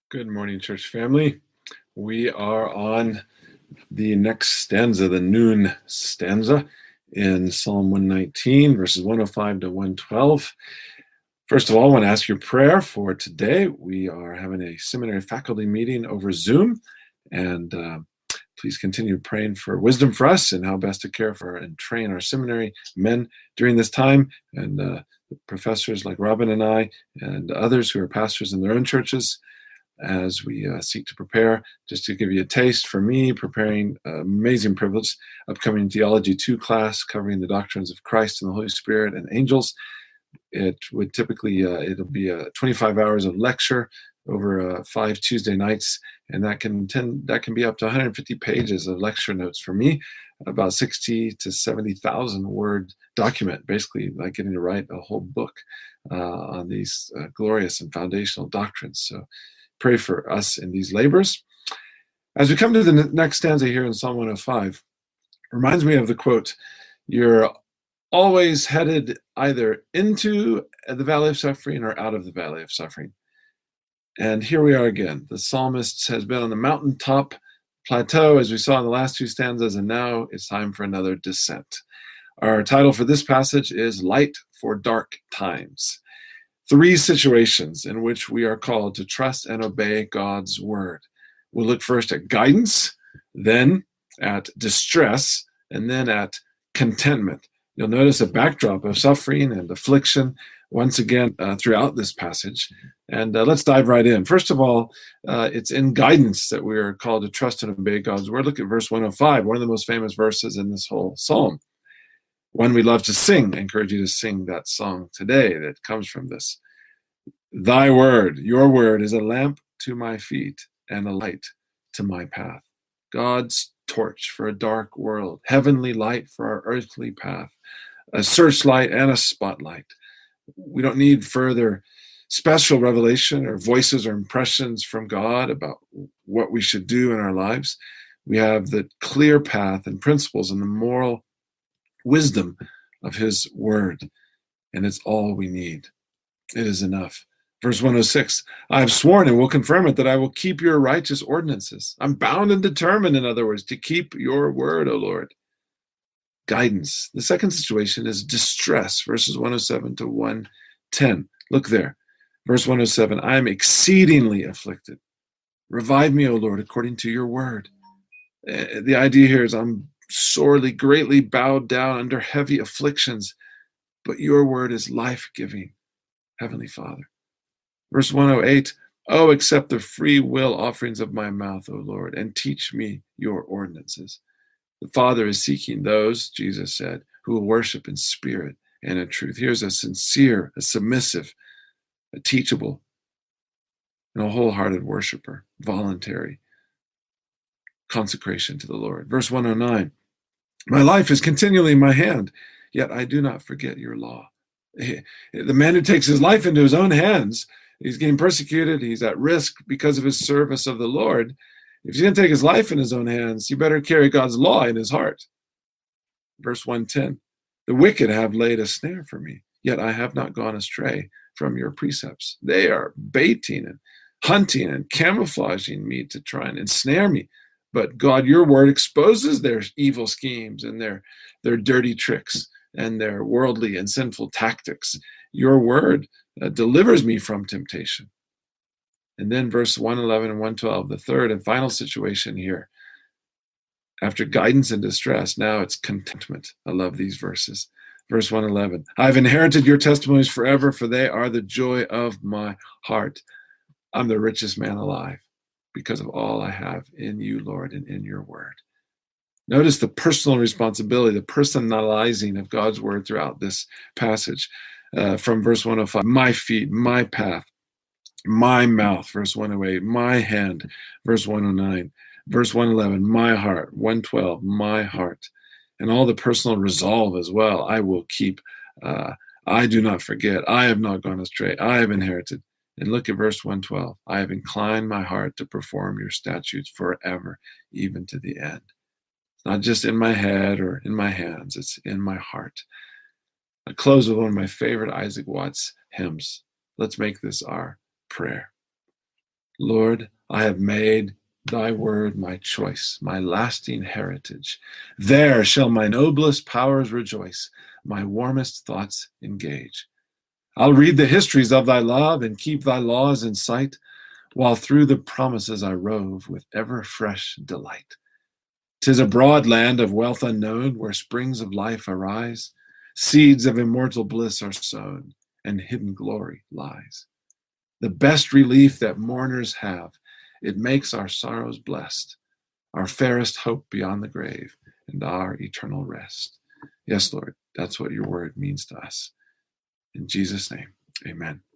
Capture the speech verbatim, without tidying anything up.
Good morning, church family. We are on the next stanza, the noon stanza in Psalm one nineteen, verses one oh five to one twelve. First of all, I want to ask your prayer for today. We are having a seminary faculty meeting over Zoom, and uh, please continue praying for wisdom for us and how best to care for and train our seminary men during this time, and uh, professors like Robin and I and others who are pastors in their own churches, as we uh, seek to prepare. Just to give you a taste, for me, preparing uh, amazing privilege, upcoming Theology two class covering the doctrines of Christ and the Holy Spirit and angels. It would typically, uh, it'll be uh, twenty-five hours of lecture over uh, five Tuesday nights, and that can tend, that can be up to one hundred fifty pages of lecture notes for me, about sixty to seventy thousand word document, basically like getting to write a whole book uh, on these uh, glorious and foundational doctrines. So pray for us in these labors. As we come to the next stanza here in Psalm one oh five, reminds me of the quote, "You're always headed either into the valley of suffering or out of the valley of suffering." And here we are again. The psalmist has been on the mountaintop plateau, as we saw in the last two stanzas, and now it's time for another descent. Our title for this passage is Light for Dark Times. Three situations in which we are called to trust and obey God's word. We'll look first at guidance, then at distress, and then at contentment. You'll notice a backdrop of suffering and affliction once again uh, throughout this passage. And uh, let's dive right in. First of all, uh, it's in guidance that we are called to trust and obey God's word. Look at verse one oh five, one of the most famous verses in this whole psalm. One we love to sing. I encourage you to sing that song today that comes from this. Thy word, your word, is a lamp to my feet and a light to my path. God's torch for a dark world, heavenly light for our earthly path, a searchlight and a spotlight. We don't need further special revelation or voices or impressions from God about what we should do in our lives. We have the clear path and principles and the moral wisdom of his word, and it's all we need. It is enough. Verse one oh six, I have sworn and will confirm it that I will keep your righteous ordinances. I'm bound and determined, in other words, to keep your word, O Lord. Guidance. The second situation is distress, verses one oh seven to one ten. Look there. Verse one oh seven, I am exceedingly afflicted. Revive me, O Lord, according to your word. Uh, the idea here is I'm sorely, greatly bowed down under heavy afflictions, but your word is life-giving, Heavenly Father. Verse one oh eight, oh, accept the free will offerings of my mouth, O Lord, and teach me your ordinances. The Father is seeking those, Jesus said, who will worship in spirit and in truth. Here's a sincere, a submissive, a teachable, and a wholehearted worshiper, voluntary consecration to the Lord. Verse one oh nine, my life is continually in my hand, yet I do not forget your law. The man who takes his life into his own hands, he's getting persecuted, he's at risk because of his service of the Lord. If he's going to take his life in his own hands, you better carry God's law in his heart. Verse one ten, the wicked have laid a snare for me, yet I have not gone astray from your precepts. They are baiting and hunting and camouflaging me to try and ensnare me. But God, your word exposes their evil schemes and their, their dirty tricks and their worldly and sinful tactics. Your word uh, delivers me from temptation. And then verse one eleven and one twelve, the third and final situation here. After guidance and distress, now it's contentment. I love these verses. Verse one eleven, I've inherited your testimonies forever, for they are the joy of my heart. I'm the richest man alive because of all I have in you, Lord, and in your word. Notice the personal responsibility, the personalizing of God's word throughout this passage. Uh, from verse one oh five, my feet, my path, my mouth, verse one oh eight, my hand, verse one oh nine, verse one eleven, my heart, one twelve, my heart, and all the personal resolve as well. I will keep, uh, I do not forget, I have not gone astray, I have inherited. And look at verse one twelve, I have inclined my heart to perform your statutes forever, even to the end. It's not just in my head or in my hands, it's in my heart. I close with one of my favorite Isaac Watts hymns. Let's make this our prayer. Lord, I have made thy word my choice, my lasting heritage. There shall my noblest powers rejoice, my warmest thoughts engage. I'll read the histories of thy love and keep thy laws in sight, while through the promises I rove with ever fresh delight. 'Tis a broad land of wealth unknown, where springs of life arise, seeds of immortal bliss are sown, and hidden glory lies. The best relief that mourners have, it makes our sorrows blessed, our fairest hope beyond the grave, and our eternal rest. Yes, Lord, that's what your word means to us. In Jesus' name, amen.